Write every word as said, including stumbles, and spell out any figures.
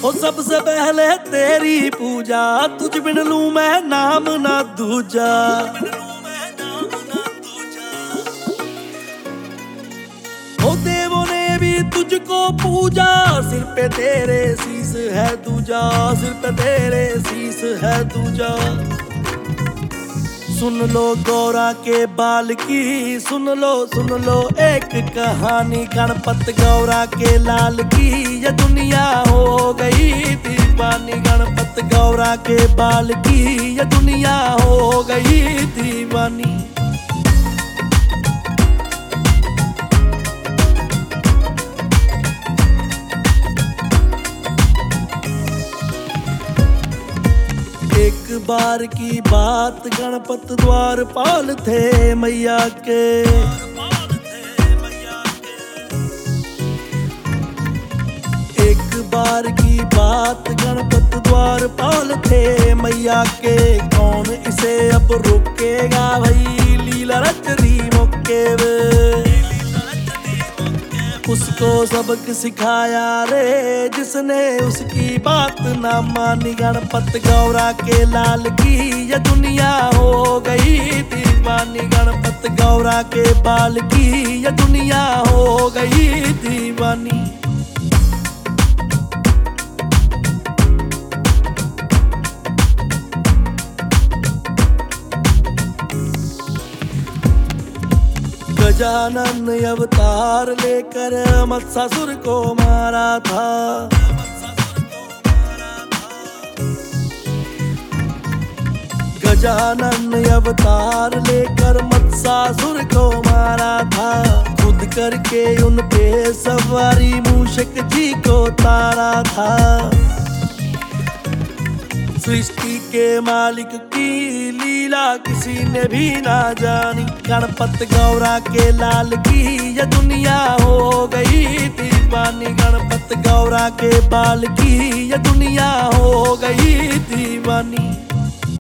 हो सबसे पहले तेरी पूजा, तुझ बिन लूं मैं नाम ना दूजा। हो देवों ने भी तुझको पूजा, सिर पे तेरे शीस है दूजा, सिर पे तेरे शीस है दूजा। सुन लो गौरा के बाल की, सुन लो सुन लो एक कहानी, गणपत गौरा के लाल की ये दुनिया हो गई दीवानी। गणपत गौरा के बाल की ये दुनिया हो गई दीवानी। एक बार की बात, गणपत द्वारपाल थे मैया के। एक बार की बात, गणपत द्वारपाल थे मैया के। कौन इसे अब रोकेगा भाई, लीला रच रही मौके वे। उसको सबक सिखाया रे जिसने उसकी बात ना मानी। गणपत गौरा के लाल की ये दुनिया हो गई दीवानी। गणपत गौरा के बाल की ये दुनिया हो गई दीवानी। गजानन अवतार लेकर मत्सासुर को मारा था। गजानन अवतार लेकर मत्सासुर को मारा था। खुद करके उन पे सवारी मूषक जी को तारा था। सृष्टि के मालिक की लीला किसी ने भी ना जानी। गणपत गौरा के लाल की ये दुनिया हो गई दीवानी। गणपत गौरा के बाल की ये दुनिया हो गई दीवानी।